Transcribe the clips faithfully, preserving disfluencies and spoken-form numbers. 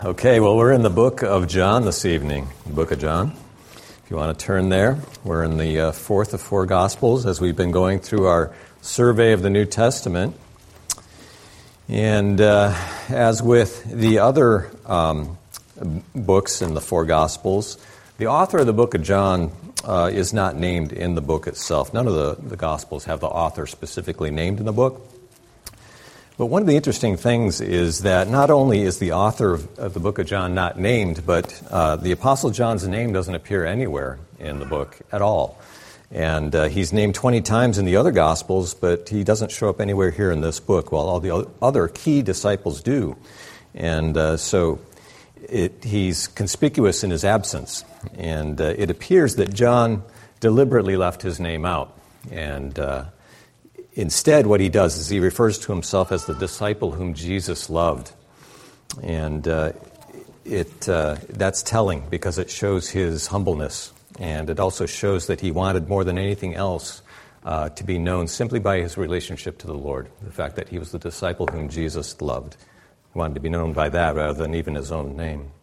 Okay, well, we're in the book of John this evening, the book of John. If you want to turn there, we're in the uh, fourth of four Gospels as we've been going through our survey of the New Testament. And uh, as with the other um, books in the four Gospels, the author of the book of John uh, is not named in the book itself. None of the, the Gospels have the author specifically named in the book. But one of the interesting things is that not only is the author of, of the book of John not named, but uh, the Apostle John's name doesn't appear anywhere in the book at all. And uh, he's named twenty times in the other Gospels, but he doesn't show up anywhere here in this book, while all the other key disciples do. And uh, so it, he's conspicuous in his absence. And uh, it appears that John deliberately left his name out. And uh, Instead, what he does is he refers to himself as the disciple whom Jesus loved. And uh, it uh, that's telling because it shows his humbleness. And it also shows that he wanted more than anything else uh, to be known simply by his relationship to the Lord. The fact that he was the disciple whom Jesus loved. He wanted to be known by that rather than even his own name.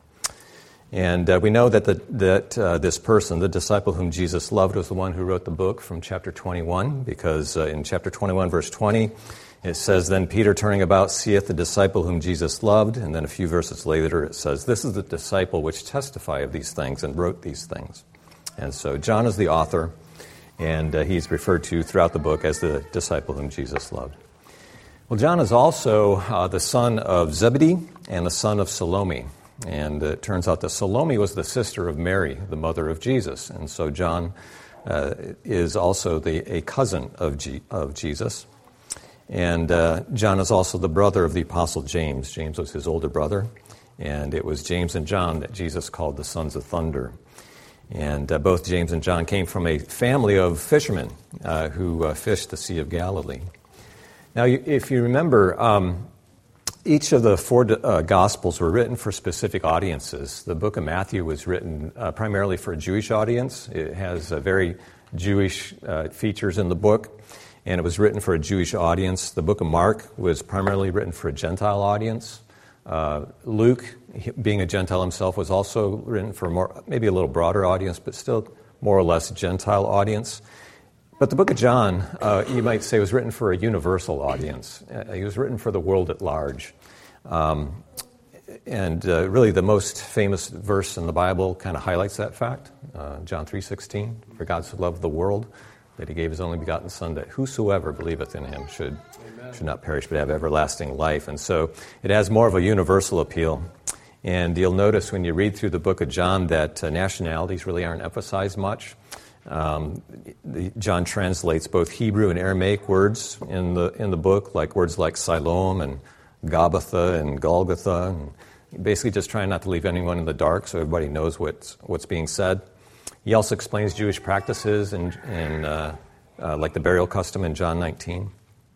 And uh, we know that the, that uh, this person, the disciple whom Jesus loved, was the one who wrote the book from chapter twenty-one, because uh, in chapter twenty-one, verse twenty, it says, "Then Peter, turning about, seeth the disciple whom Jesus loved." And then a few verses later, it says, "This is the disciple which testify of these things and wrote these things." And so John is the author, and uh, he's referred to throughout the book as the disciple whom Jesus loved. Well, John is also uh, the son of Zebedee and the son of Salome. And it turns out that Salome was the sister of Mary, the mother of Jesus. And so John uh, is also the, a cousin of, G, of Jesus. And uh, John is also the brother of the Apostle James. James was his older brother. And it was James and John that Jesus called the sons of thunder. And uh, both James and John came from a family of fishermen uh, who uh, fished the Sea of Galilee. Now, if you remember, um, each of the four uh, Gospels were written for specific audiences. The book of Matthew was written uh, primarily for a Jewish audience. It has uh, very Jewish uh, features in the book, and it was written for a Jewish audience. The book of Mark was primarily written for a Gentile audience. Uh, Luke, being a Gentile himself, was also written for more, maybe a little broader audience, but still more or less Gentile audience. But the book of John, uh, you might say, was written for a universal audience. Uh, it was written for the world at large. Um, and uh, really the most famous verse in the Bible kind of highlights that fact. Uh, John three sixteen, "For God so loved the world that he gave his only begotten Son, that whosoever believeth in him should, should not perish but have everlasting life." And so it has more of a universal appeal. And you'll notice when you read through the book of John that uh, nationalities really aren't emphasized much. Um, the, John translates both Hebrew and Aramaic words in the in the book, like words like Siloam and Gabbatha and Golgotha, and basically just trying not to leave anyone in the dark so everybody knows what's what's being said. He also explains Jewish practices and in, uh, uh, like the burial custom in John nineteen.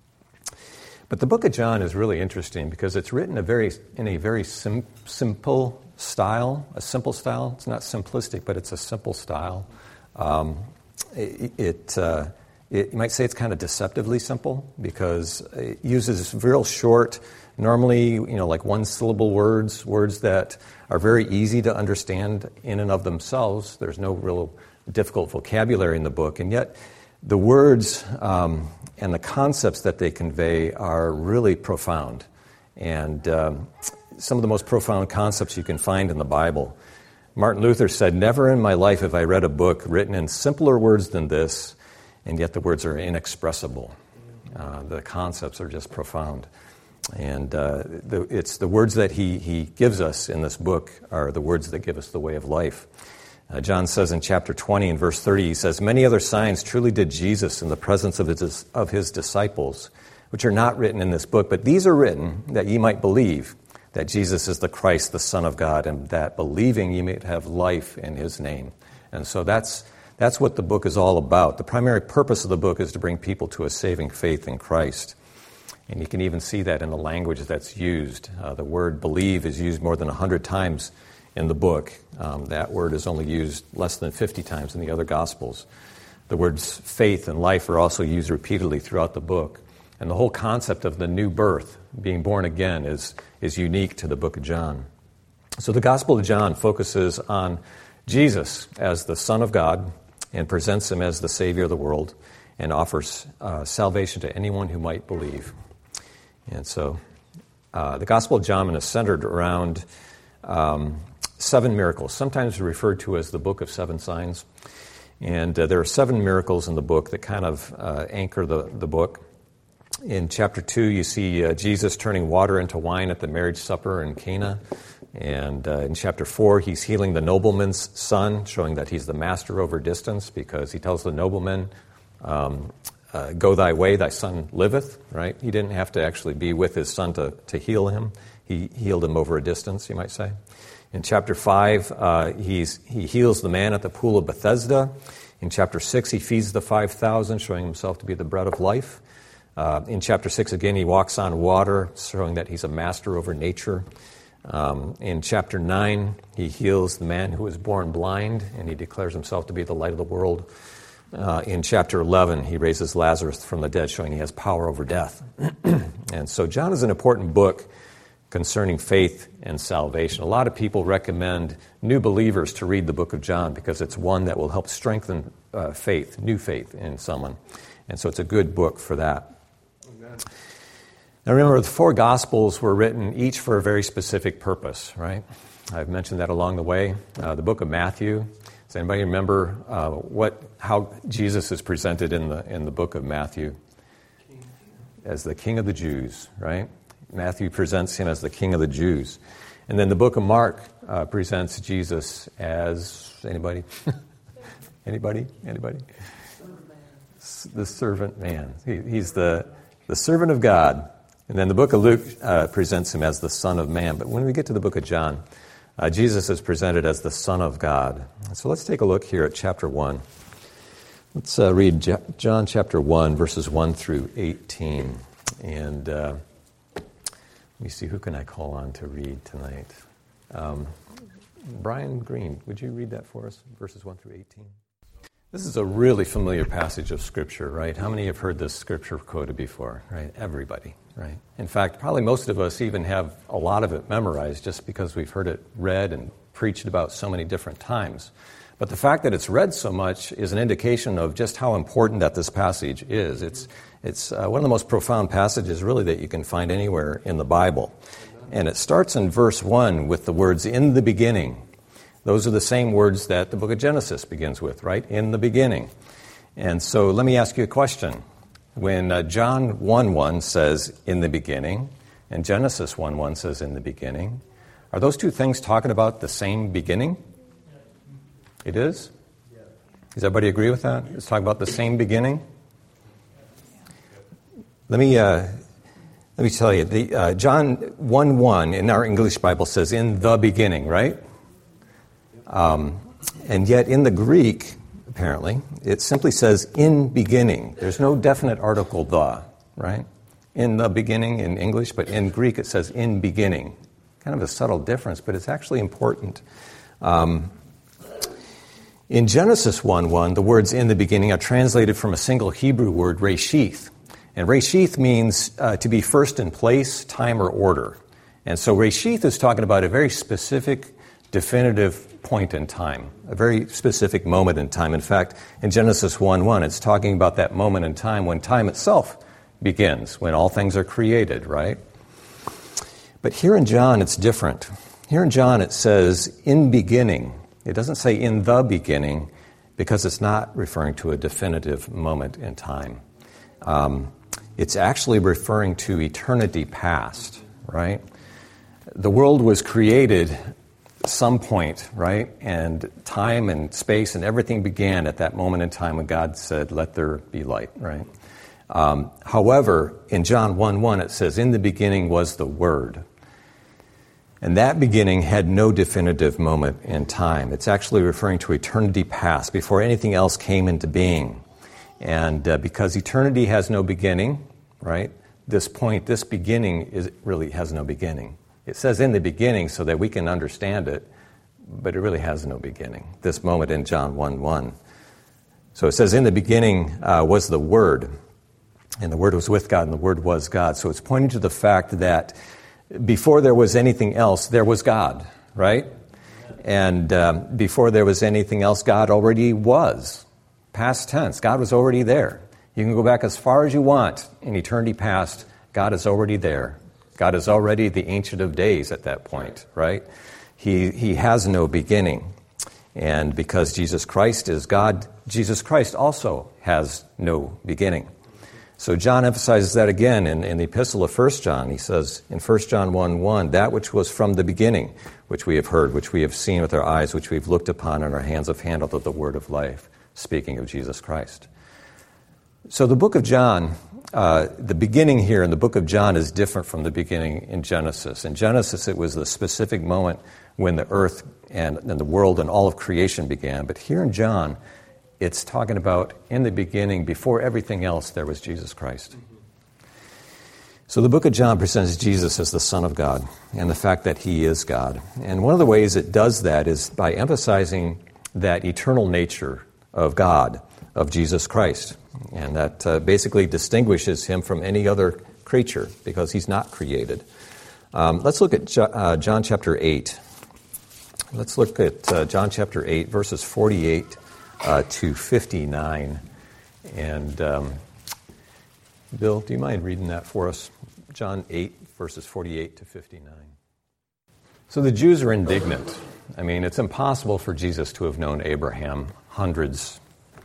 But the book of John is really interesting because it's written a very in a very sim- simple style, a simple style. It's not simplistic, but it's a simple style. Um, it, it, uh, it, you might say it's kind of deceptively simple because it uses real short, normally, you know, like one-syllable words, words that are very easy to understand in and of themselves. There's no real difficult vocabulary in the book, and yet the words um, and the concepts that they convey are really profound, and um, some of the most profound concepts you can find in the Bible. Martin Luther said, "Never in my life have I read a book written in simpler words than this, and yet the words are inexpressible." Uh, the concepts are just profound. And uh, the, it's the words that he, he gives us in this book are the words that give us the way of life. Uh, John says in chapter twenty and verse thirty, he says, "Many other signs truly did Jesus in the presence of his, of his disciples, which are not written in this book, but these are written that ye might believe that Jesus is the Christ, the Son of God, and that believing ye may have life in his name." And so that's that's what the book is all about. The primary purpose of the book is to bring people to a saving faith in Christ. And you can even see that in the language that's used. Uh, the word believe is used more than one hundred times in the book. Um, that word is only used less than fifty times in the other Gospels. The words faith and life are also used repeatedly throughout the book. And the whole concept of the new birth, being born again, is, is unique to the book of John. So the Gospel of John focuses on Jesus as the Son of God and presents him as the Savior of the world and offers uh, salvation to anyone who might believe. And so uh, the Gospel of John is centered around um, seven miracles, sometimes referred to as the Book of Seven Signs. And uh, there are seven miracles in the book that kind of uh, anchor the, the book. In chapter two, you see uh, Jesus turning water into wine at the marriage supper in Cana. And uh, in chapter four, he's healing the nobleman's son, showing that he's the master over distance, because he tells the nobleman, um, uh, go thy way, thy son liveth, right? He didn't have to actually be with his son to, to heal him. He healed him over a distance, you might say. In chapter five, uh, he's, he heals the man at the pool of Bethesda. In chapter six, he feeds the five thousand, showing himself to be the bread of life. Uh, in chapter six, again, he walks on water, showing that he's a master over nature. Um, in chapter nine, he heals the man who was born blind, and he declares himself to be the light of the world. Uh, in chapter eleven, he raises Lazarus from the dead, showing he has power over death. And so John is an important book concerning faith and salvation. A lot of people recommend new believers to read the book of John because it's one that will help strengthen uh, faith, new faith in someone. And so it's a good book for that. Amen. Now remember, the four Gospels were written each for a very specific purpose, right? I've mentioned that along the way. Uh, the book of Matthew. Does anybody remember uh, what how Jesus is presented in the in the book of Matthew? As the King of the Jews, right? Matthew presents him as the King of the Jews. And then the book of Mark uh, presents Jesus as, anybody? anybody? Anybody? The servant man. He, he's the, the servant of God. And then the book of Luke uh, presents him as the Son of Man. But when we get to the book of John, uh, Jesus is presented as the Son of God. So let's take a look here at chapter one. Let's uh, read J- John chapter one, verses one through eighteen. And uh, let me see, who can I call on to read tonight? Um, Brian Green, would you read that for us, verses one through eighteen? This is a really familiar passage of Scripture, right? How many have heard this Scripture quoted before, right? Everybody, right? In fact, probably most of us even have a lot of it memorized just because we've heard it read and preached about so many different times. But the fact that it's read so much is an indication of just how important that this passage is. It's it's uh, one of the most profound passages, really, that you can find anywhere in the Bible. And it starts in verse one with the words, in the beginning. Those are the same words that the book of Genesis begins with, right? In the beginning. And so let me ask you a question. When uh, John one one says, in the beginning, and Genesis one one says, in the beginning, are those two things talking about the same beginning? It is? Does everybody agree with that? It's talking about the same beginning? Let me uh, let me tell you, the uh, John one one in our English Bible says, in the beginning, right? Um, and yet in the Greek, apparently, it simply says in beginning. There's no definite article the, right? In the beginning in English, but in Greek it says in beginning. Kind of a subtle difference, but it's actually important. Um, in Genesis one one, the words in the beginning are translated from a single Hebrew word, reshith. And reshith means uh, to be first in place, time, or order. And so reshith is talking about a very specific, definitive point in time, a very specific moment in time. In fact, in Genesis one one, it's talking about that moment in time when time itself begins, when all things are created, right? But here in John, it's different. Here in John, it says, in beginning. It doesn't say in the beginning, because it's not referring to a definitive moment in time. Um, it's actually referring to eternity past, right? The world was created some point, right? And time and space and everything began at that moment in time when God said, let there be light, right? Um, however, in John one one, it says, in the beginning was the Word. And that beginning had no definitive moment in time. It's actually referring to eternity past, before anything else came into being. And uh, because eternity has no beginning, right? This point, this beginning is really has no beginning. It says in the beginning so that we can understand it, but it really has no beginning, this moment in John one one. So it says in the beginning uh, was the Word, and the Word was with God, and the Word was God. So it's pointing to the fact that before there was anything else, there was God, right? And um, before there was anything else, God already was. Past tense, God was already there. You can go back as far as you want in eternity past. God is already there. God is already the Ancient of Days at that point, right? He, he has no beginning. And because Jesus Christ is God, Jesus Christ also has no beginning. So John emphasizes that again in, in the epistle of First John. He says in First John one one, that which was from the beginning, which we have heard, which we have seen with our eyes, which we've looked upon, and our hands have handled of the word of life, speaking of Jesus Christ. So the book of John, uh, the beginning here in the book of John is different from the beginning in Genesis. In Genesis, it was the specific moment when the earth and, and the world and all of creation began. But here in John, it's talking about in the beginning, before everything else, there was Jesus Christ. So the book of John presents Jesus as the Son of God and the fact that he is God. And one of the ways it does that is by emphasizing that eternal nature of God, of Jesus Christ. And that uh, basically distinguishes him from any other creature because he's not created. Um, let's look at jo- uh, John chapter eight. Let's look at uh, John chapter eight, verses forty-eight uh, to fifty-nine. And um, Bill, do you mind reading that for us? John eight, verses forty-eight to fifty-nine. So the Jews are indignant. I mean, it's impossible for Jesus to have known Abraham hundreds,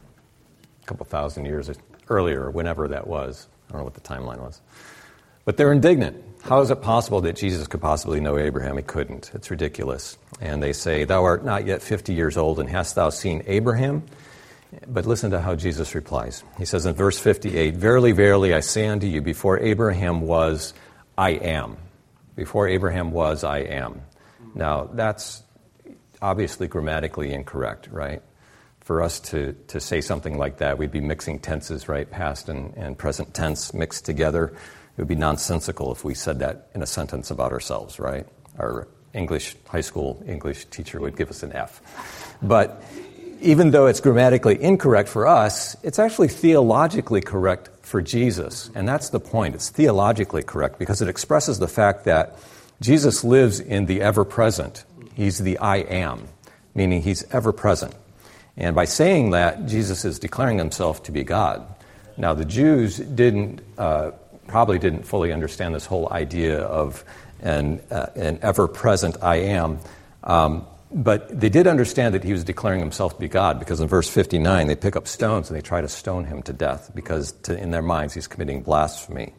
a couple thousand years earlier, whenever that was. I don't know what the timeline was. But they're indignant. How is it possible that Jesus could possibly know Abraham? He couldn't. It's ridiculous. And they say, thou art not yet fifty years old, and hast thou seen Abraham? But listen to how Jesus replies. He says in verse fifty-eight, verily, verily, I say unto you, before Abraham was, I am. Before Abraham was, I am. Now, that's obviously grammatically incorrect, right? For us to, to say something like that, we'd be mixing tenses, right? Past and, and present tense mixed together. It would be nonsensical if we said that in a sentence about ourselves, right? Our English, high school English teacher would give us an F. But even though it's grammatically incorrect for us, it's actually theologically correct for Jesus. And that's the point. It's theologically correct because it expresses the fact that Jesus lives in the ever-present. He's the I am, meaning he's ever-present. And by saying that, Jesus is declaring himself to be God. Now, the Jews didn't, uh, probably didn't fully understand this whole idea of an, uh, an ever-present I am, um, but they did understand that he was declaring himself to be God, because in verse fifty-nine, they pick up stones and they try to stone him to death, because to, in their minds he's committing blasphemy.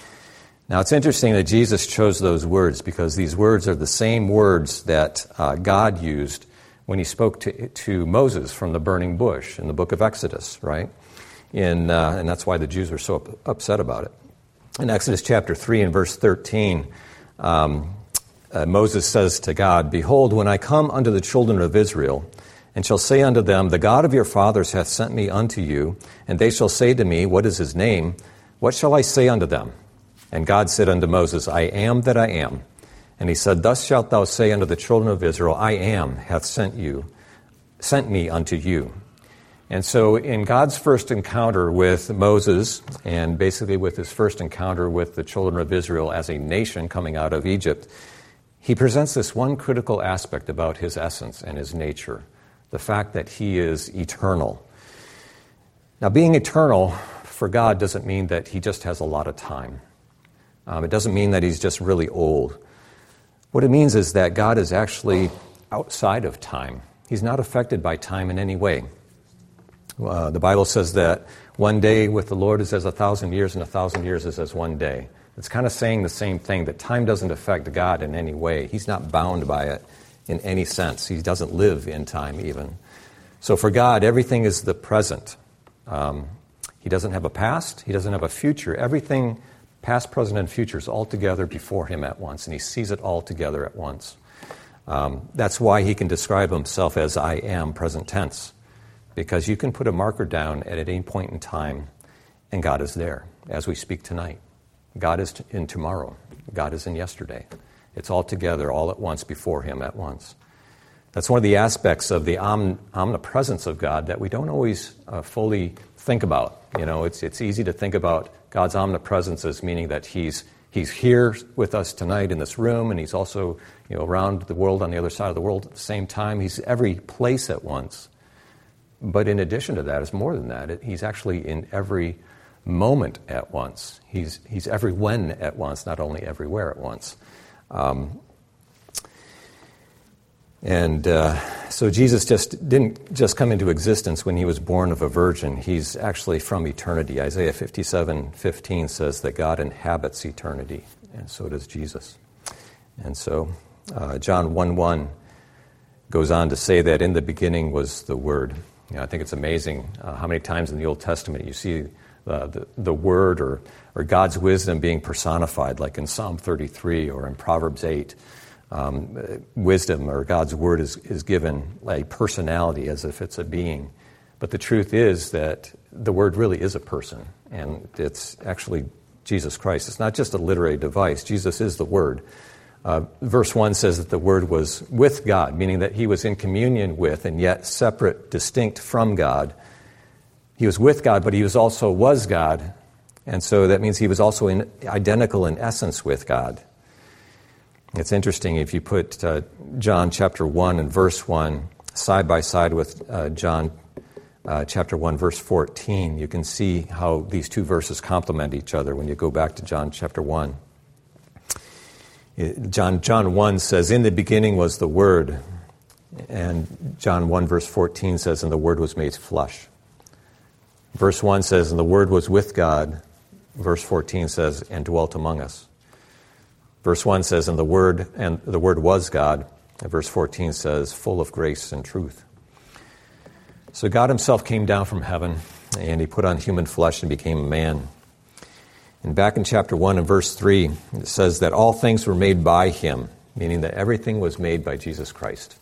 Now, it's interesting that Jesus chose those words, because these words are the same words that uh, God used when he spoke to, to Moses from the burning bush in the book of Exodus, right? In, uh, and that's why the Jews were so up, upset about it. In Exodus chapter three and verse thirteen, um, uh, Moses says to God, behold, when I come unto the children of Israel, and shall say unto them, the God of your fathers hath sent me unto you, and they shall say to me, what is his name? What shall I say unto them? And God said unto Moses, I am that I am. And he said, thus shalt thou say unto the children of Israel, I am hath sent you, sent me unto you. And so in God's first encounter with Moses, and basically with his first encounter with the children of Israel as a nation coming out of Egypt, he presents this one critical aspect about his essence and his nature, the fact that he is eternal. Now, being eternal for God doesn't mean that he just has a lot of time. Um, it doesn't mean that he's just really old. What it means is that God is actually outside of time. He's not affected by time in any way. Uh, the Bible says that one day with the Lord is as a thousand years, and a thousand years is as one day. It's kind of saying the same thing, that time doesn't affect God in any way. He's not bound by it in any sense. He doesn't live in time even. So for God, everything is the present. Um, he doesn't have a past. He doesn't have a future. Everything, past, present, and future, is all together before him at once, and he sees it all together at once. Um, that's why he can describe himself as I am, present tense, because you can put a marker down at any point in time, and God is there, as we speak tonight. God is in tomorrow. God is in yesterday. It's all together, all at once, before him at once. That's one of the aspects of the om- omnipresence of God that we don't always uh, fully think about. You know, it's it's easy to think about God's omnipresence as meaning that he's He's here with us tonight in this room, and he's also, you know, around the world on the other side of the world at the same time. He's every place at once. But in addition to that, it's more than that. It, he's actually in every moment at once. He's he's every when at once, not only everywhere at once. Um, and uh, so Jesus just didn't just come into existence when he was born of a virgin. He's actually from eternity. Isaiah fifty-seven fifteen says that God inhabits eternity, and so does Jesus. And so uh, John one one goes on to say that in the beginning was the Word. You know, I think it's amazing uh, how many times in the Old Testament you see uh, the, the Word or, or God's wisdom being personified, like in Psalm thirty-three or in Proverbs eight. Um, wisdom or God's Word is, is given a personality as if it's a being. But the truth is that the Word really is a person, and it's actually Jesus Christ. It's not just a literary device. Jesus is the Word. Uh, verse one says that the Word was with God, meaning that he was in communion with and yet separate, distinct from God. He was with God, but he was also was God, and so that means he was also in, identical in essence with God. It's interesting if you put uh, John chapter one and verse one side by side with uh, John uh, chapter one, verse fourteen, you can see how these two verses complement each other when you go back to John chapter one. John, John one says, "In the beginning was the Word," and John one verse fourteen says, "And the Word was made flesh." Verse one says, "And the Word was with God." Verse fourteen says, "And dwelt among us." Verse one says, "And the Word and the Word was God." And verse fourteen says, "Full of grace and truth." So God himself came down from heaven, and he put on human flesh and became a man. And back in chapter one and verse three, it says that all things were made by him, meaning that everything was made by Jesus Christ,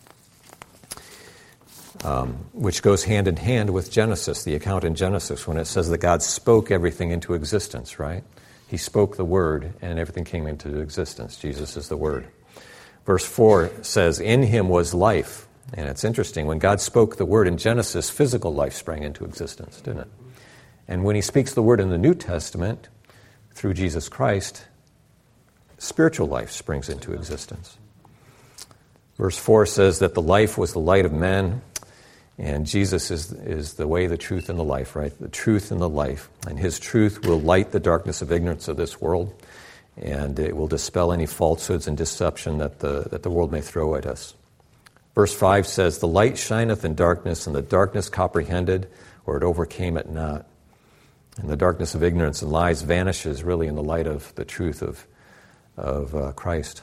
um, which goes hand in hand with Genesis, the account in Genesis, when it says that God spoke everything into existence, right? He spoke the Word, and everything came into existence. Jesus is the Word. Verse four says, "In him was life." And it's interesting, when God spoke the Word in Genesis, physical life sprang into existence, didn't it? And when he speaks the Word in the New Testament, through Jesus Christ, spiritual life springs into existence. Verse four says that the life was the light of men, and Jesus is, is the way, the truth, and the life, right? The truth and the life. And his truth will light the darkness of ignorance of this world, and it will dispel any falsehoods and deception that the, that the world may throw at us. Verse five says, "The light shineth in darkness, and the darkness comprehended, or it overcame it not." And the darkness of ignorance and lies vanishes really in the light of the truth of, of uh, Christ.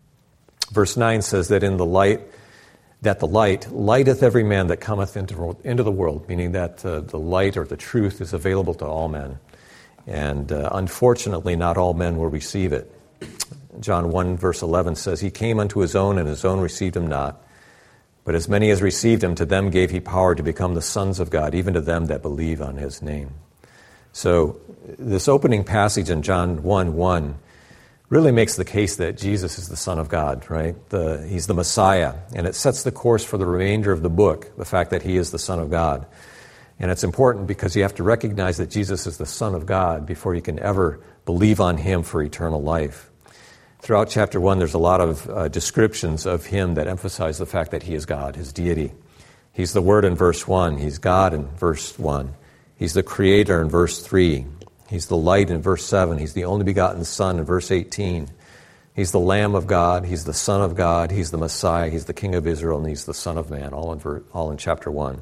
Verse nine says that in the light, that the light lighteth every man that cometh into, into the world, meaning that uh, the light or the truth is available to all men. And uh, unfortunately, not all men will receive it. John one verse eleven says, "He came unto his own, and his own received him not. But as many as received him, to them gave he power to become the sons of God, even to them that believe on his name." So this opening passage in John one one really makes the case that Jesus is the Son of God, right? The, he's the Messiah, and it sets the course for the remainder of the book, the fact that he is the Son of God. And it's important because you have to recognize that Jesus is the Son of God before you can ever believe on him for eternal life. Throughout chapter one, there's a lot of uh, descriptions of him that emphasize the fact that he is God, his deity. He's the Word in verse one. He's God in verse one. He's the Creator in verse three. He's the light in verse seven. He's the only begotten Son in verse eighteen. He's the Lamb of God. He's the Son of God. He's the Messiah. He's the King of Israel, and he's the Son of Man, all in, ver- all in chapter one.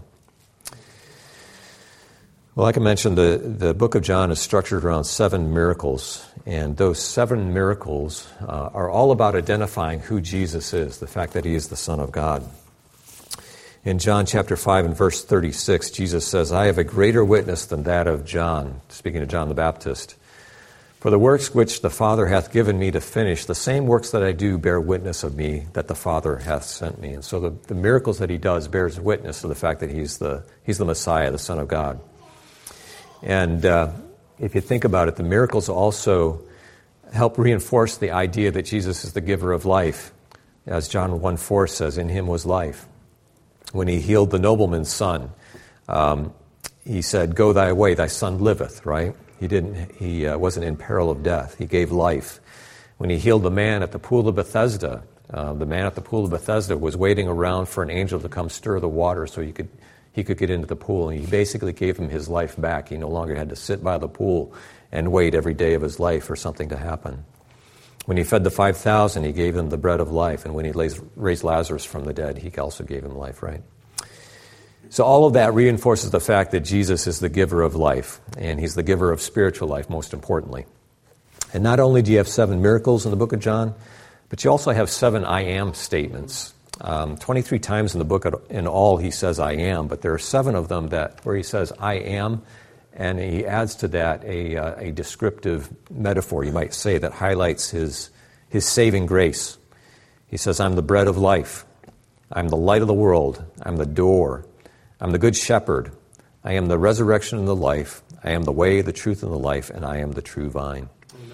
Well, like I mentioned, the, the book of John is structured around seven miracles, and those seven miracles uh, are all about identifying who Jesus is, the fact that he is the Son of God. In John chapter five and verse thirty-six, Jesus says, "I have a greater witness than that of John," speaking of John the Baptist. "For the works which the Father hath given me to finish, the same works that I do bear witness of me, that the Father hath sent me." And so the, the miracles that he does bears witness to the fact that he's the, he's the Messiah, the Son of God. And uh, if you think about it, the miracles also help reinforce the idea that Jesus is the giver of life. As John one four says, "In him was life." When he healed the nobleman's son, um, he said, "Go thy way, thy son liveth," right? He didn't. He uh, wasn't in peril of death. He gave life. When he healed the man at the pool of Bethesda, uh, the man at the pool of Bethesda was waiting around for an angel to come stir the water so he could he could get into the pool. And he basically gave him his life back. He no longer had to sit by the pool and wait every day of his life for something to happen. When he fed the five thousand, he gave them the bread of life. And when he raised Lazarus from the dead, he also gave him life, right? So all of that reinforces the fact that Jesus is the giver of life. And he's the giver of spiritual life, most importantly. And not only do you have seven miracles in the book of John, but you also have seven I am statements. Um, twenty-three times in the book in all he says I am, but there are seven of them that where he says I am, and he adds to that a, uh, a descriptive metaphor, you might say, that highlights his, his saving grace. He says, I'm the bread of life. I'm the light of the world. I'm the door. I'm the good shepherd. I am the resurrection and the life. I am the way, the truth, and the life, and I am the true vine.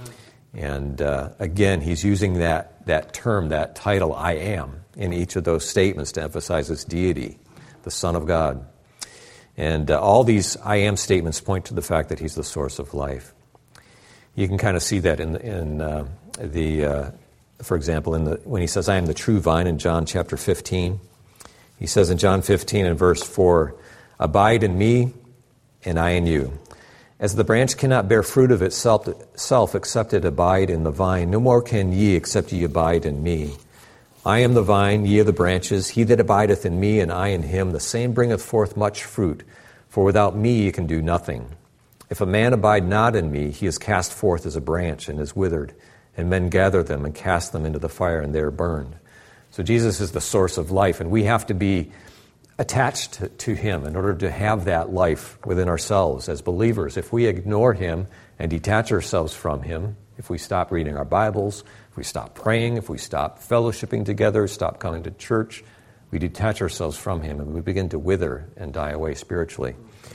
And uh, again, he's using that, that term, that title, I am, in each of those statements to emphasize his deity, the Son of God. And uh, all these I am statements point to the fact that he's the source of life. You can kind of see that in, in uh, the, uh, for example, in the when he says, I am the true vine in John chapter fifteen. He says in John fifteen and verse four, abide in me and I in you. As the branch cannot bear fruit of itself, self except it abide in the vine, no more can ye except ye abide in me. I am the vine, ye are the branches. He that abideth in me and I in him, the same bringeth forth much fruit. For without me ye can do nothing. If a man abide not in me, he is cast forth as a branch and is withered, and men gather them and cast them into the fire, and they are burned. So Jesus is the source of life, and we have to be attached to, to him in order to have that life within ourselves as believers. If we ignore him and detach ourselves from him, if we stop reading our Bibles, if we stop praying, if we stop fellowshipping together, stop coming to church, we detach ourselves from him and we begin to wither and die away spiritually.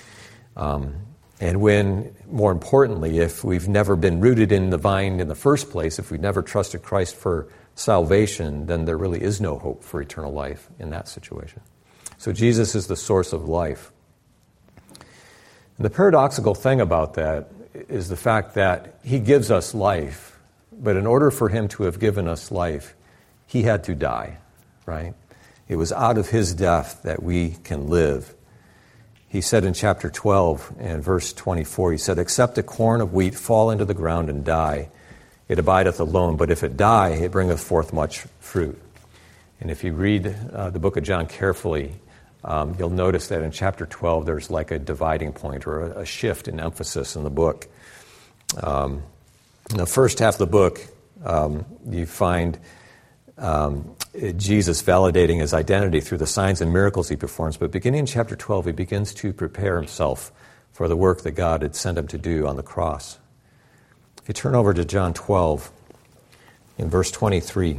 Um, and when, more importantly, if we've never been rooted in the vine in the first place, if we've never trusted Christ for salvation, then there really is no hope for eternal life in that situation. So Jesus is the source of life. And the paradoxical thing about that is the fact that he gives us life, but in order for him to have given us life, he had to die, right? It was out of his death that we can live. He said in chapter twelve and verse twenty-four, he said, except a corn of wheat fall into the ground and die, it abideth alone, but if it die, it bringeth forth much fruit. And if you read uh, the book of John carefully, um, you'll notice that in chapter twelve, there's like a dividing point or a, a shift in emphasis in the book. Um, in the first half of the book, um, you find um, Jesus validating his identity through the signs and miracles he performs. But beginning in chapter twelve, he begins to prepare himself for the work that God had sent him to do on the cross. If you turn over to John twelve, in verse twenty-three,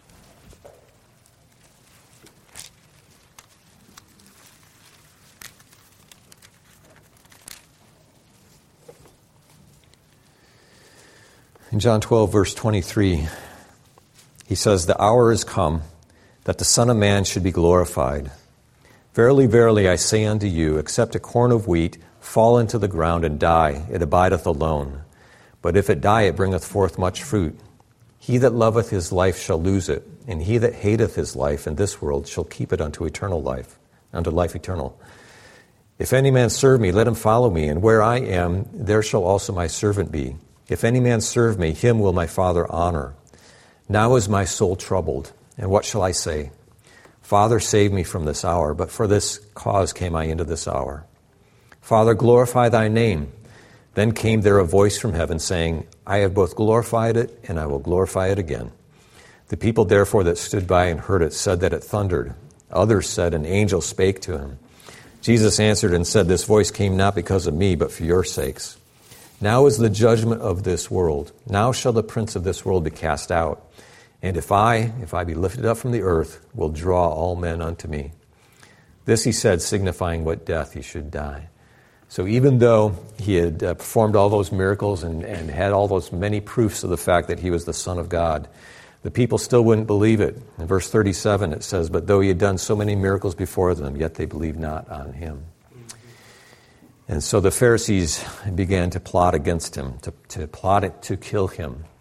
in John twelve, verse twenty-three, he says, the hour is come that the Son of Man should be glorified. Verily, verily, I say unto you, except a corn of wheat fall into the ground and die, it abideth alone. But if it die, it bringeth forth much fruit. He that loveth his life shall lose it, and he that hateth his life in this world shall keep it unto eternal life, unto life eternal. If any man serve me, let him follow me, and where I am, there shall also my servant be. If any man serve me, him will my Father honor. Now is my soul troubled, and what shall I say? Father, save me from this hour, but for this cause came I into this hour. Father, glorify thy name. Then came there a voice from heaven, saying, I have both glorified it, and I will glorify it again. The people therefore that stood by and heard it said that it thundered. Others said, an angel spake to him. Jesus answered and said, this voice came not because of me, but for your sakes. Now is the judgment of this world. Now shall the prince of this world be cast out. And if I, if I be lifted up from the earth, will draw all men unto me. This he said, signifying what death he should die. So even though he had uh, performed all those miracles and, and had all those many proofs of the fact that he was the Son of God, the people still wouldn't believe it. In verse thirty-seven it says, but though he had done so many miracles before them, yet they believed not on him. And so the Pharisees began to plot against him, to, to plot it to kill him.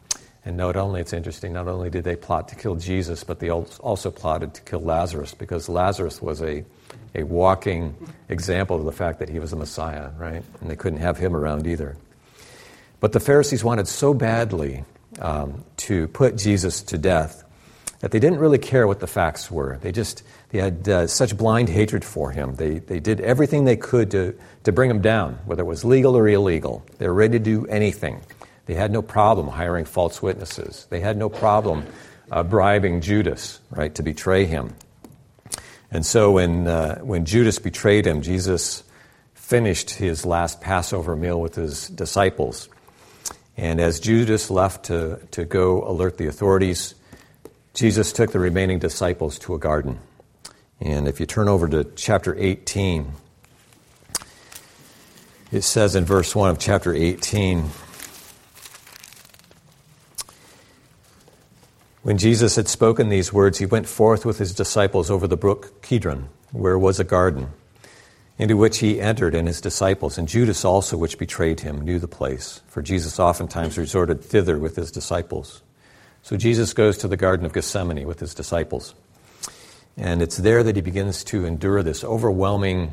And not only, it's interesting, not only did they plot to kill Jesus, but they also plotted to kill Lazarus, because Lazarus was a, a walking example of the fact that he was a Messiah, right? And they couldn't have him around either. But the Pharisees wanted so badly um, to put Jesus to death that they didn't really care what the facts were. They just, they had uh, such blind hatred for him. They they did everything they could to, to bring him down, whether it was legal or illegal. They were ready to do anything. They had no problem hiring false witnesses. They had no problem uh, bribing Judas, right, to betray him. And so when uh, when Judas betrayed him, Jesus finished his last Passover meal with his disciples. And as Judas left to, to go alert the authorities, Jesus took the remaining disciples to a garden. And if you turn over to chapter eighteen, it says in verse one of chapter eighteen, when Jesus had spoken these words, he went forth with his disciples over the brook Kidron, where was a garden, into which he entered and his disciples. And Judas also, which betrayed him, knew the place, for Jesus oftentimes resorted thither with his disciples. So Jesus goes to the Garden of Gethsemane with his disciples. And it's there that he begins to endure this overwhelming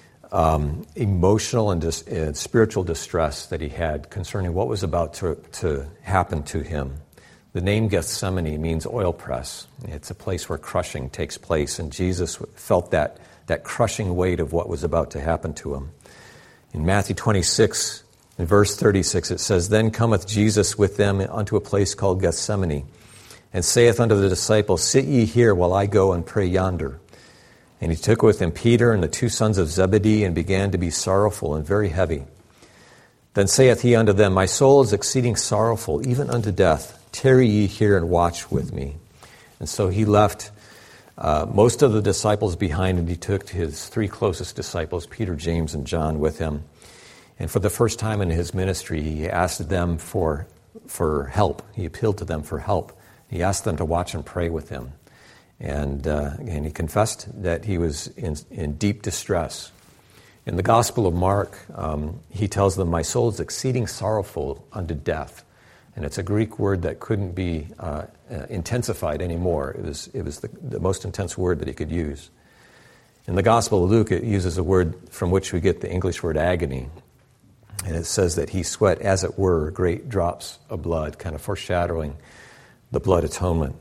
um, emotional and, dis- and spiritual distress that he had concerning what was about to, to happen to him. The name Gethsemane means oil press. It's a place where crushing takes place, and Jesus felt that, that crushing weight of what was about to happen to him. In Matthew twenty-six, in verse thirty-six, it says, Then cometh Jesus with them unto a place called Gethsemane, and saith unto the disciples, Sit ye here while I go and pray yonder. And he took with him Peter and the two sons of Zebedee, and began to be sorrowful and very heavy. Then saith he unto them, My soul is exceeding sorrowful, even unto death. Tarry ye here and watch with me. And so he left uh, most of the disciples behind, and he took his three closest disciples, Peter, James, and John, with him. And for the first time in his ministry, he asked them for, for help. He appealed to them for help. He asked them to watch and pray with him. And, uh, and he confessed that he was in, in deep distress. In the Gospel of Mark, um, he tells them, My soul is exceeding sorrowful unto death. And it's a Greek word that couldn't be uh, uh, intensified anymore. It was, it was the, the most intense word that he could use. In the Gospel of Luke, it uses a word from which we get the English word agony. And it says that he sweat, as it were, great drops of blood, kind of foreshadowing the blood atonement.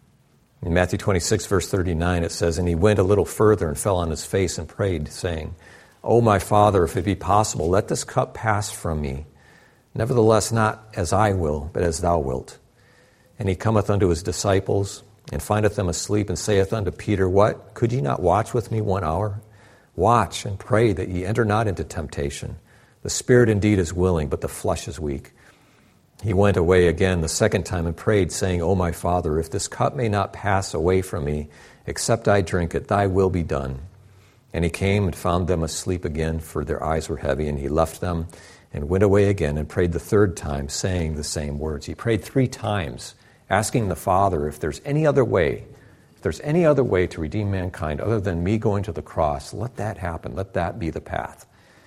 In Matthew twenty-six, verse thirty-nine, it says, And he went a little further and fell on his face and prayed, saying, O my Father, if it be possible, let this cup pass from me. Nevertheless, not as I will, but as thou wilt. And he cometh unto his disciples, and findeth them asleep, and saith unto Peter, What? Could ye not watch with me one hour? Watch and pray that ye enter not into temptation. The spirit indeed is willing, but the flesh is weak. He went away again the second time and prayed, saying, O my Father, if this cup may not pass away from me, except I drink it, thy will be done. And he came and found them asleep again, for their eyes were heavy, and he left them and went away again and prayed the third time, saying the same words. He prayed three times, asking the Father if there's any other way, if there's any other way to redeem mankind other than me going to the cross, let that happen. Let that be the path.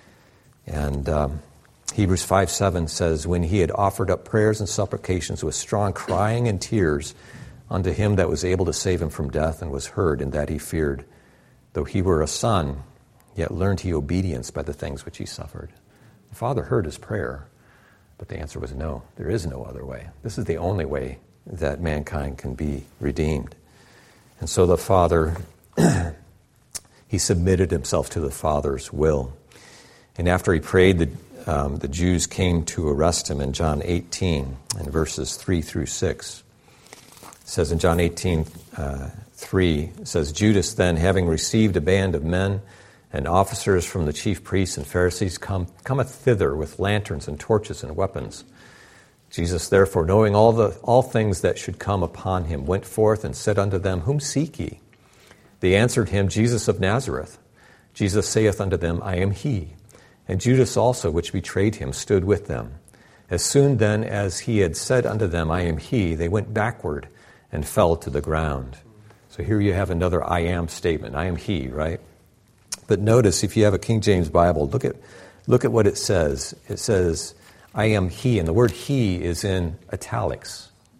And um, Hebrews five seven says, When he had offered up prayers and supplications with strong crying and tears unto him that was able to save him from death, and was heard, in that he feared, though he were a son, yet learned he obedience by the things which he suffered. The Father heard his prayer, but the answer was no. There is no other way. This is the only way that mankind can be redeemed. And so the Father, he submitted himself to the Father's will. And after he prayed, the, um, the Jews came to arrest him in John eighteen, in verses three through six. It says in John eighteen, uh, three, it says, Judas then, having received a band of men and officers from the chief priests and Pharisees, come, cometh thither with lanterns and torches and weapons. Jesus, therefore, knowing all the all things that should come upon him, went forth and said unto them, Whom seek ye? They answered him, Jesus of Nazareth. Jesus saith unto them, I am he. And Judas also, which betrayed him, stood with them. As soon then as he had said unto them, I am he, they went backward and fell to the ground. So here you have another I am statement. I am he, right? But notice, if you have a King James Bible, look at look at what it says. It says, I am he, and the word he is in italics,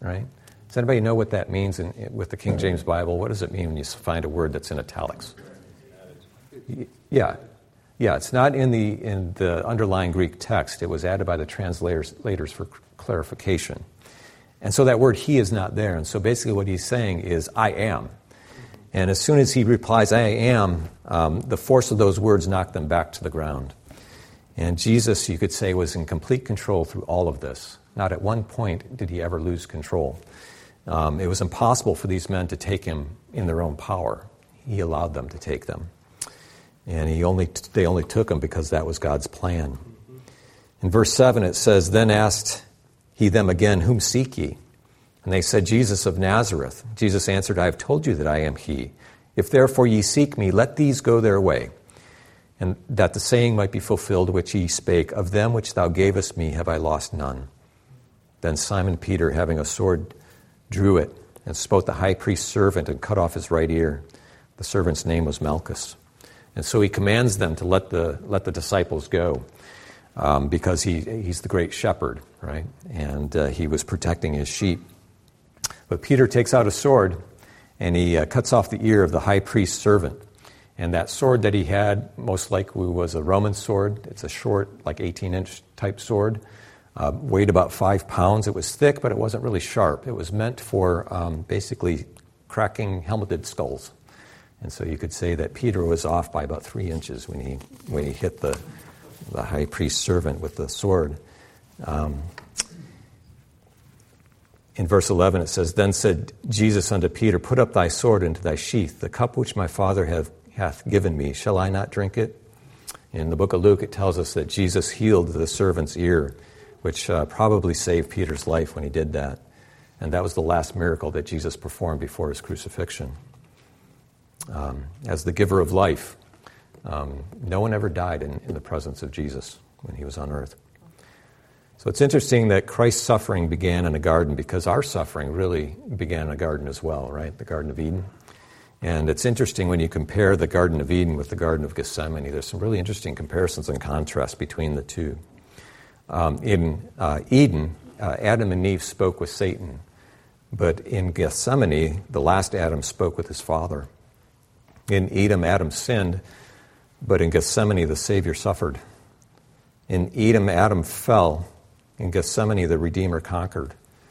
right? Does anybody know what that means in, with the King James Bible? What does it mean when you find a word that's in italics? Yeah. Yeah, it's not in the in the underlying Greek text. It was added by the translators for clarification. And so that word he is not there. And so basically what he's saying is, I am. And as soon as he replies, I am, um, the force of those words knocked them back to the ground. And Jesus, you could say, was in complete control through all of this. Not at one point did he ever lose control. Um, it was impossible for these men to take him in their own power. He allowed them to take them. And he only they only took him because that was God's plan. In verse seven it says, Then asked he them again, Whom seek ye? And they said, Jesus of Nazareth. Jesus answered, I have told you that I am he. If therefore ye seek me, let these go their way. And that the saying might be fulfilled which he spake, Of them which thou gavest me have I lost none. Then Simon Peter, having a sword, drew it, and smote the high priest's servant, and cut off his right ear. The servant's name was Malchus. And so he commands them to let the let the disciples go, um, because he he's the great shepherd, right? And uh, he was protecting his sheep. But Peter takes out a sword, and he uh, cuts off the ear of the high priest's servant. And that sword that he had most likely was a Roman sword. It's a short, like eighteen-inch type sword. Uh, weighed about five pounds. It was thick, but it wasn't really sharp. It was meant for um, basically cracking helmeted skulls. And so you could say that Peter was off by about three inches when he when he hit the the high priest's servant with the sword. Um, in verse eleven it says, Then said Jesus unto Peter, Put up thy sword into thy sheath. The cup which my Father have, hath given me, shall I not drink it? In the book of Luke it tells us that Jesus healed the servant's ear, which uh, probably saved Peter's life when he did that. And that was the last miracle that Jesus performed before his crucifixion. Um, as the giver of life, um, no one ever died in, in the presence of Jesus when he was on earth. So it's interesting that Christ's suffering began in a garden, because our suffering really began in a garden as well, right? The Garden of Eden. And it's interesting when you compare the Garden of Eden with the Garden of Gethsemane. There's some really interesting comparisons and contrasts between the two. Um, in uh, Eden, uh, Adam and Eve spoke with Satan. But in Gethsemane, the last Adam spoke with his father. In Edom, Adam sinned, but in Gethsemane, the Savior suffered. In Edom, Adam fell. In Gethsemane, the Redeemer conquered.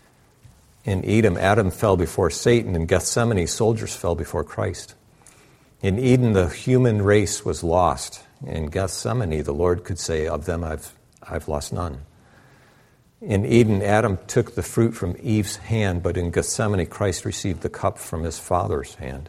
In Edom, Adam fell before Satan. In Gethsemane, soldiers fell before Christ. In Eden, the human race was lost. In Gethsemane, the Lord could say, Of them I've, I've lost none. In Eden, Adam took the fruit from Eve's hand, but in Gethsemane, Christ received the cup from his Father's hand.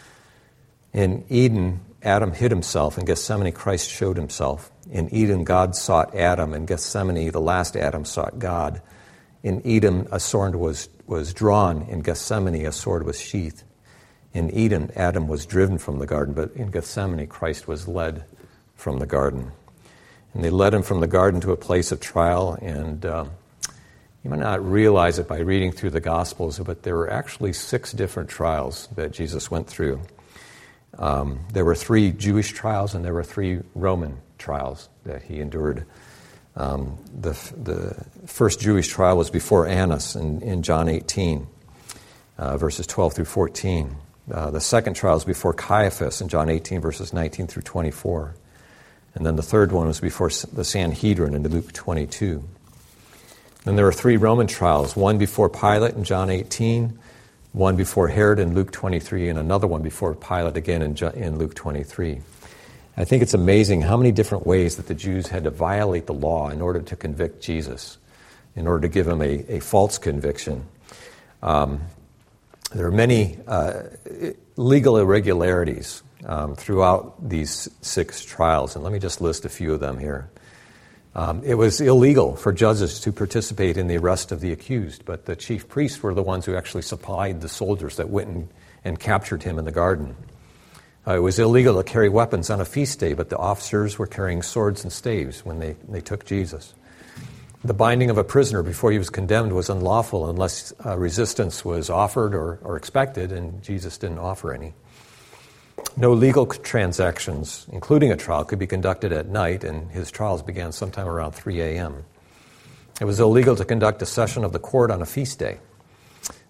In Eden, Adam hid himself. In Gethsemane, Christ showed himself. In Eden, God sought Adam. In Gethsemane, the last Adam sought God. In Eden, a sword was, was drawn. In Gethsemane, a sword was sheathed. In Eden, Adam was driven from the garden, but in Gethsemane, Christ was led from the garden. And they led him from the garden to a place of trial, and uh, you might not realize it by reading through the Gospels, but there were actually six different trials that Jesus went through. Um, there were three Jewish trials and there were three Roman trials that he endured. Um, the, the first Jewish trial was before Annas in, in John eighteen, uh, verses twelve through fourteen. Uh, the second trial was before Caiaphas in John eighteen, verses nineteen through twenty-four. And then the third one was before the Sanhedrin in Luke twenty-two. Then there were three Roman trials, one before Pilate in John eighteen, one before Herod in Luke twenty-three, and another one before Pilate again in, in Luke twenty-three. I think it's amazing how many different ways that the Jews had to violate the law in order to convict Jesus, in order to give him a, a false conviction. Um, there are many uh, legal irregularities um, throughout these six trials, and let me just list a few of them here. Um, it was illegal for judges to participate in the arrest of the accused, but the chief priests were the ones who actually supplied the soldiers that went and, and captured him in the garden. Uh, it was illegal to carry weapons on a feast day, but the officers were carrying swords and staves when they, they took Jesus. The binding of a prisoner before he was condemned was unlawful unless uh, resistance was offered or, or expected, and Jesus didn't offer any. No legal transactions, including a trial, could be conducted at night, and his trials began sometime around three a.m. It was illegal to conduct a session of the court on a feast day.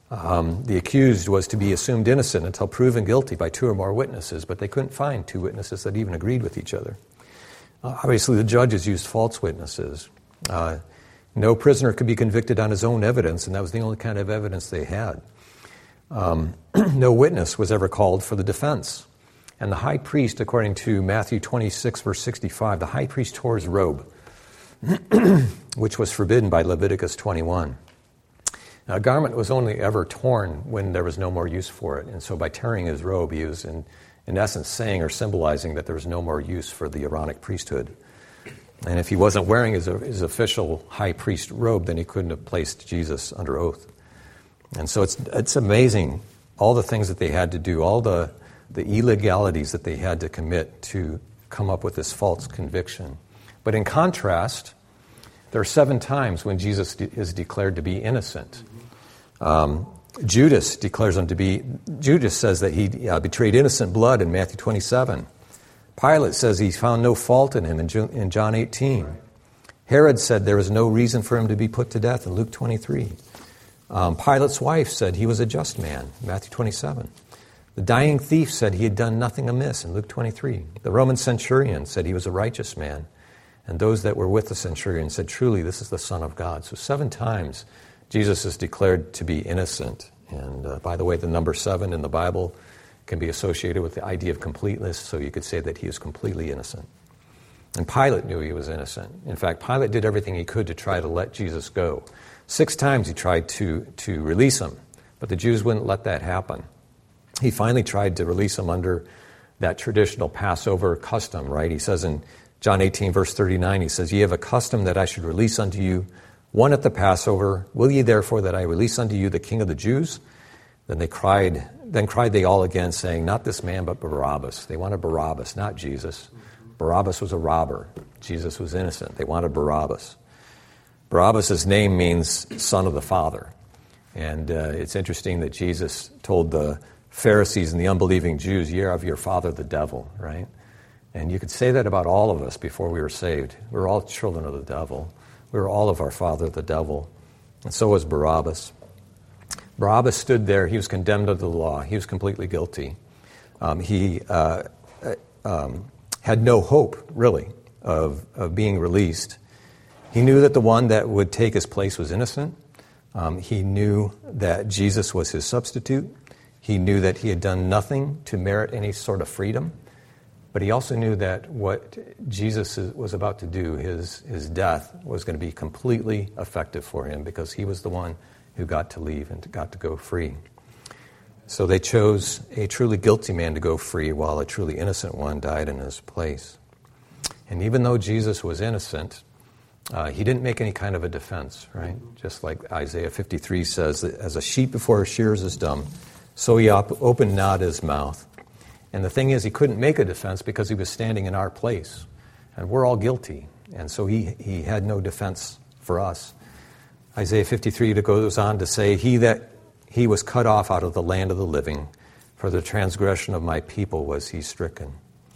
Um, the accused was to be assumed innocent until proven guilty by two or more witnesses, but they couldn't find two witnesses that even agreed with each other. Uh, obviously, the judges used false witnesses. Uh, no prisoner could be convicted on his own evidence, and that was the only kind of evidence they had. Um, no witness was ever called for the defense. And the high priest, according to Matthew twenty-six, verse sixty-five, the high priest tore his robe, which was forbidden by Leviticus twenty-one. Now, a garment was only ever torn when there was no more use for it. And so by tearing his robe, he was in, in essence saying or symbolizing that there was no more use for the Aaronic priesthood. And if he wasn't wearing his, his official high priest robe, then he couldn't have placed Jesus under oath. And so it's it's amazing, all the things that they had to do, all the, the illegalities that they had to commit to come up with this false conviction. But in contrast, there are seven times when Jesus de- is declared to be innocent. Um, Judas declares him to be, Judas says that he uh, betrayed innocent blood in Matthew twenty-seven. Pilate says he found no fault in him in, Ju- in John eighteen. Herod said there was no reason for him to be put to death in Luke twenty-three. Um, Pilate's wife said he was a just man, Matthew twenty-seven. The dying thief said he had done nothing amiss in Luke twenty-three. The Roman centurion said he was a righteous man. And those that were with the centurion said, truly, this is the Son of God. So seven times Jesus is declared to be innocent. And uh, by the way, the number seven in the Bible can be associated with the idea of completeness, so you could say that he is completely innocent. And Pilate knew he was innocent. In fact, Pilate did everything he could to try to let Jesus go. Six times he tried to, to release him, but the Jews wouldn't let that happen. He finally tried to release him under that traditional Passover custom, right? He says in John eighteen, verse thirty-nine, he says, "Ye have a custom that I should release unto you one at the Passover. Will ye therefore that I release unto you the King of the Jews?" Then they cried, then cried they all again, saying, "Not this man, but Barabbas." They wanted Barabbas, not Jesus. Barabbas was a robber. Jesus was innocent. They wanted Barabbas. Barabbas' name means son of the Father. And uh, it's interesting that Jesus told the Pharisees and the unbelieving Jews, "Ye are of your father the devil," right? And you could say that about all of us before we were saved. We were all children of the devil. We were all of our father the devil. And so was Barabbas. Barabbas stood there. He was condemned under the law. He was completely guilty. Um, he uh, um, had no hope, really, of, of being released. He knew that the one that would take his place was innocent. Um, he knew that Jesus was his substitute. He knew that he had done nothing to merit any sort of freedom. But he also knew that what Jesus was about to do, his, his death, was going to be completely effective for him because he was the one who got to leave and got to go free. So they chose a truly guilty man to go free while a truly innocent one died in his place. And even though Jesus was innocent, uh, he didn't make any kind of a defense, right? Just like Isaiah fifty-three says, that as a sheep before her shears is dumb, so he op- opened not his mouth. And the thing is, he couldn't make a defense because he was standing in our place. And we're all guilty. And so he, he had no defense for us. Isaiah fifty-three goes on to say, He that he was cut off out of the land of the living, for the transgression of my people was he stricken.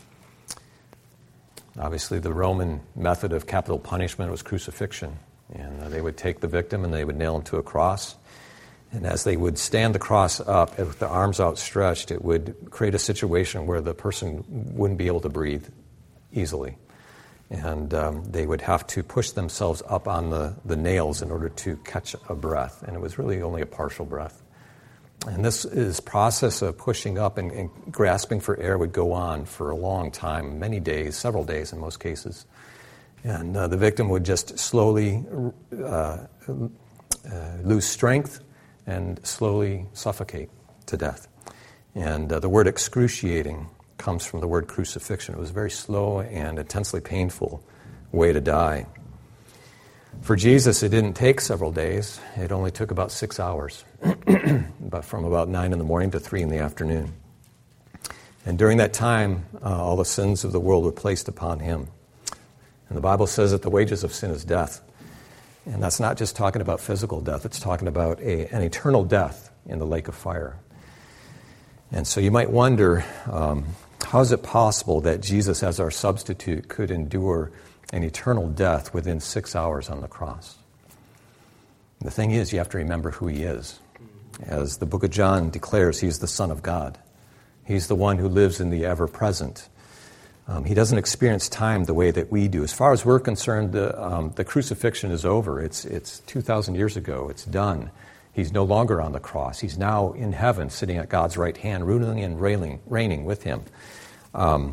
Obviously, the Roman method of capital punishment was crucifixion. And uh, they would take the victim and they would nail him to a cross. And as they would stand the cross up with the arms outstretched, it would create a situation where the person wouldn't be able to breathe easily. And um, they would have to push themselves up on the, the nails in order to catch a breath. And it was really only a partial breath. And this is process of pushing up and, and grasping for air would go on for a long time, many days, several days in most cases. And uh, the victim would just slowly uh, uh, lose strength and slowly suffocate to death. And uh, the word excruciating comes from the word crucifixion. It was a very slow and intensely painful way to die. For Jesus, it didn't take several days. It only took about six hours, but from about nine in the morning to three in the afternoon. And during that time, uh, all the sins of the world were placed upon him. And the Bible says that the wages of sin is death. And that's not just talking about physical death. It's talking about a, an eternal death in the lake of fire. And so you might wonder, um, how is it possible that Jesus, as our substitute, could endure an eternal death within six hours on the cross? The thing is, you have to remember who he is. As the book of John declares, he's the Son of God. He's the one who lives in the ever-present. Um, he doesn't experience time the way that we do. As far as we're concerned, the, um, the crucifixion is over. It's, it's two thousand years ago. It's done. He's no longer on the cross. He's now in heaven, sitting at God's right hand, ruling and reigning, reigning with him. Um,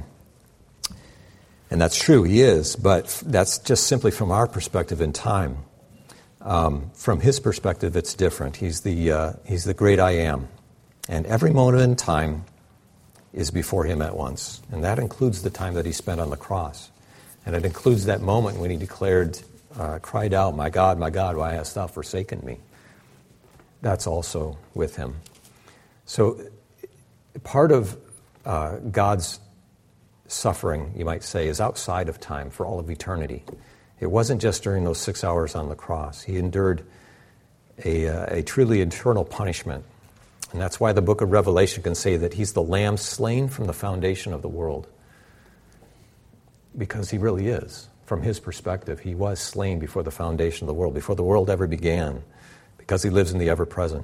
and that's true, he is, but that's just simply from our perspective in time. Um, from his perspective, it's different. He's the, uh, he's the great I am. And every moment in time is before him at once. And that includes the time that he spent on the cross. And it includes that moment when he declared, uh, cried out, "My God, my God, why hast thou forsaken me?" That's also with him. So part of uh, God's suffering, you might say, is outside of time for all of eternity. It wasn't just during those six hours on the cross. He endured a, uh, a truly eternal punishment. And that's why the book of Revelation can say that he's the lamb slain from the foundation of the world. Because he really is. From his perspective, he was slain before the foundation of the world, before the world ever began, because he lives in the ever-present.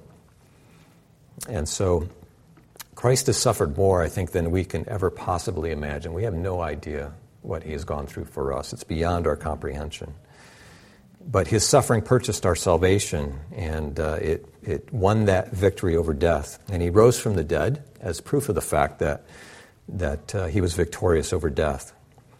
And so Christ has suffered more, I think, than we can ever possibly imagine. We have no idea what he has gone through for us. It's beyond our comprehension. But his suffering purchased our salvation, and uh, it, it won that victory over death. And he rose from the dead as proof of the fact that, that uh, he was victorious over death.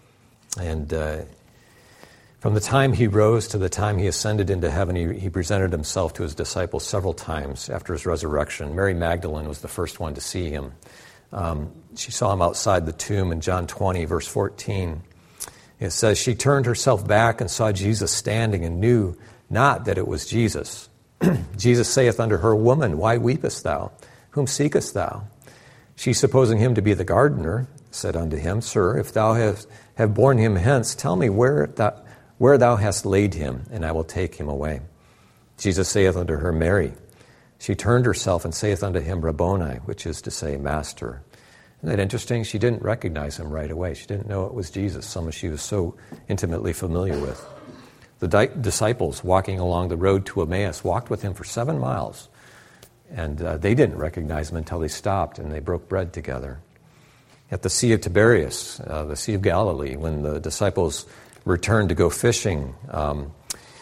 And uh, from the time he rose to the time he ascended into heaven, he, he presented himself to his disciples several times after his resurrection. Mary Magdalene was the first one to see him. Um, she saw him outside the tomb in John twenty, verse fourteen. It says, she turned herself back and saw Jesus standing and knew not that it was Jesus. Jesus saith unto her, Woman, why weepest thou? Whom seekest thou? She, supposing him to be the gardener, said unto him, Sir, if thou have, have borne him hence, tell me where thou, where thou hast laid him, and I will take him away. Jesus saith unto her, Mary. She turned herself and saith unto him, Rabboni, which is to say, Master. Isn't that interesting? She didn't recognize him right away. She didn't know it was Jesus, someone she was so intimately familiar with. The di- disciples walking along the road to Emmaus walked with him for seven miles, and uh, they didn't recognize him until they stopped and they broke bread together. At the Sea of Tiberias, uh, the Sea of Galilee, when the disciples returned to go fishing, um,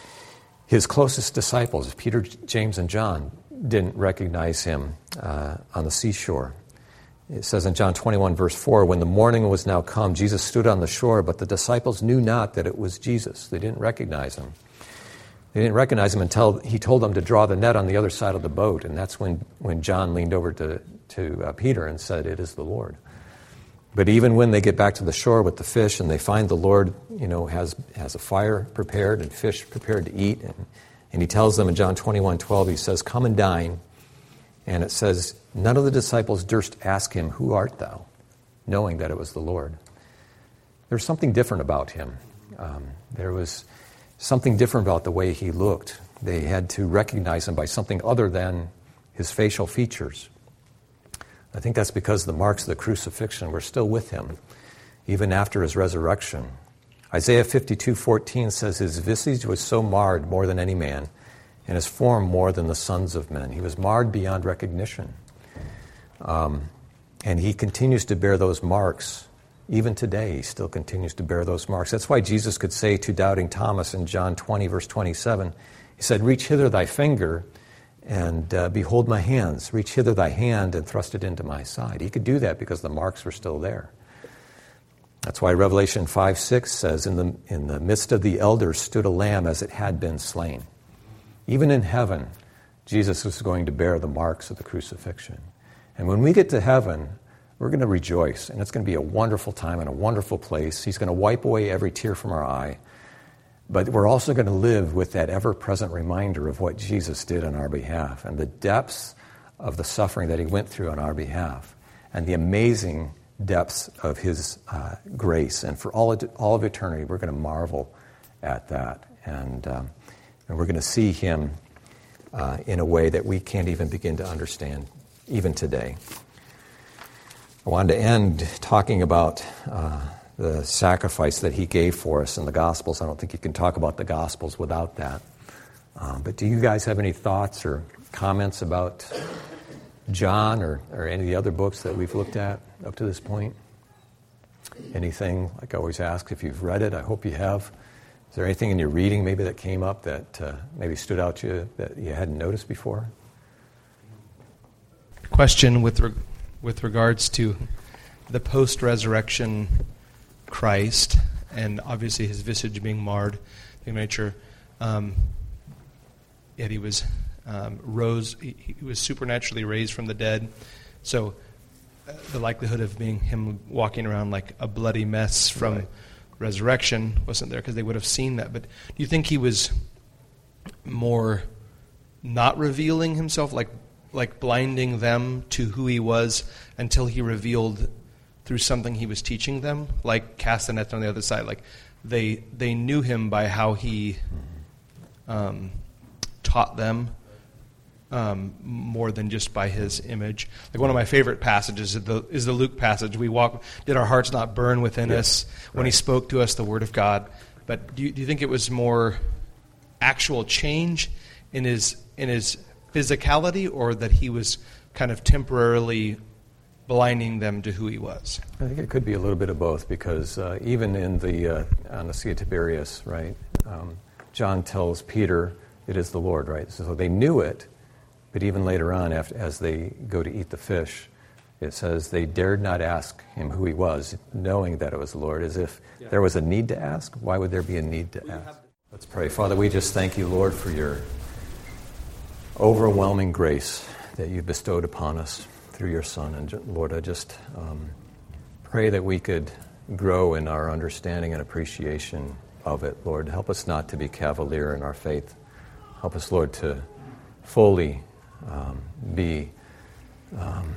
his closest disciples, Peter, James, and John, didn't recognize him uh, on the seashore. It says in John twenty-one, verse four, when the morning was now come, Jesus stood on the shore, but the disciples knew not that it was Jesus. They didn't recognize him. They didn't recognize him until he told them to draw the net on the other side of the boat, and that's when, when John leaned over to, to uh, Peter and said, it is the Lord. But even when they get back to the shore with the fish and they find the Lord, you know, has, has a fire prepared and fish prepared to eat, and, and he tells them in John twenty-one, twelve, he says, come and dine. And it says, none of the disciples durst ask him, who art thou? Knowing that it was the Lord. There's something different about him. Um, there was something different about the way he looked. They had to recognize him by something other than his facial features. I think that's because the marks of the crucifixion were still with him, even after his resurrection. Isaiah fifty-two fourteen says, his visage was so marred more than any man, and his form more than the sons of men. He was marred beyond recognition. Um, and he continues to bear those marks. Even today, he still continues to bear those marks. That's why Jesus could say to doubting Thomas in John twenty, verse twenty-seven, he said, reach hither thy finger and uh, behold my hands. Reach hither thy hand and thrust it into my side. He could do that because the marks were still there. That's why Revelation five six says, in the, in the midst of the elders stood a lamb as it had been slain. Even in heaven, Jesus is going to bear the marks of the crucifixion. And when we get to heaven, we're going to rejoice, and it's going to be a wonderful time and a wonderful place. He's going to wipe away every tear from our eye. But we're also going to live with that ever-present reminder of what Jesus did on our behalf and the depths of the suffering that he went through on our behalf and the amazing depths of his uh, grace. And for all of, all of eternity, we're going to marvel at that. And... Um, And we're going to see him uh, in a way that we can't even begin to understand, even today. I wanted to end talking about uh, the sacrifice that he gave for us in the Gospels. I don't think you can talk about the Gospels without that. Um, but do you guys have any thoughts or comments about John or, or any of the other books that we've looked at up to this point? Anything, like I always ask, if you've read it, I hope you have. Is there anything in your reading maybe that came up that uh, maybe stood out to you that you hadn't noticed before? Question with re- with regards to the post-resurrection Christ, and obviously his visage being marred, the nature, um, yet he was um, rose. He, he was supernaturally raised from the dead. So uh, the likelihood of being him walking around like a bloody mess from right. resurrection wasn't there, because they would have seen that. But do you think he was more not revealing himself, like like blinding them to who he was until he revealed through something he was teaching them, like cast the net on the other side? Like they they knew him by how he um, taught them, um, more than just by his image. Like one of my favorite passages is the, is the Luke passage. We walk. Did our hearts not burn within yes, us when right. he spoke to us the word of God? But do you, do you think it was more actual change in his in his physicality, or that he was kind of temporarily blinding them to who he was? I think it could be a little bit of both, because uh, even in the uh, on the Sea of Tiberias, right, um, John tells Peter, "It is the Lord," right? So they knew it, but even later on, after, as they go to eat the fish, it says they dared not ask him who he was, knowing that it was the Lord, as if yeah. there was a need to ask. Why would there be a need to ask? Let's pray. Father, we just thank you, Lord, for your overwhelming grace that you bestowed upon us through your Son. And Lord, I just um, pray that we could grow in our understanding and appreciation of it. Lord, help us not to be cavalier in our faith. Help us, Lord, to fully um, be um,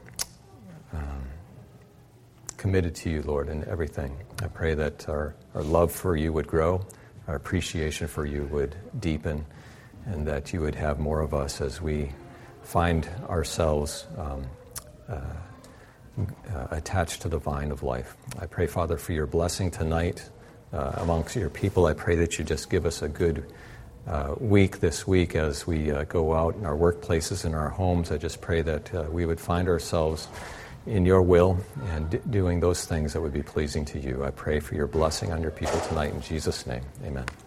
um, committed to you, Lord, in everything. I pray that our, our love for you would grow, our appreciation for you would deepen, and that you would have more of us as we find ourselves um, uh, uh, attached to the vine of life. I pray, Father, for your blessing tonight uh, amongst your people. I pray that you just give us a good uh, week this week as we uh, go out in our workplaces, in our homes. I just pray that uh, we would find ourselves in your will and d- doing those things that would be pleasing to you. I pray for your blessing on your people tonight in Jesus' name. Amen.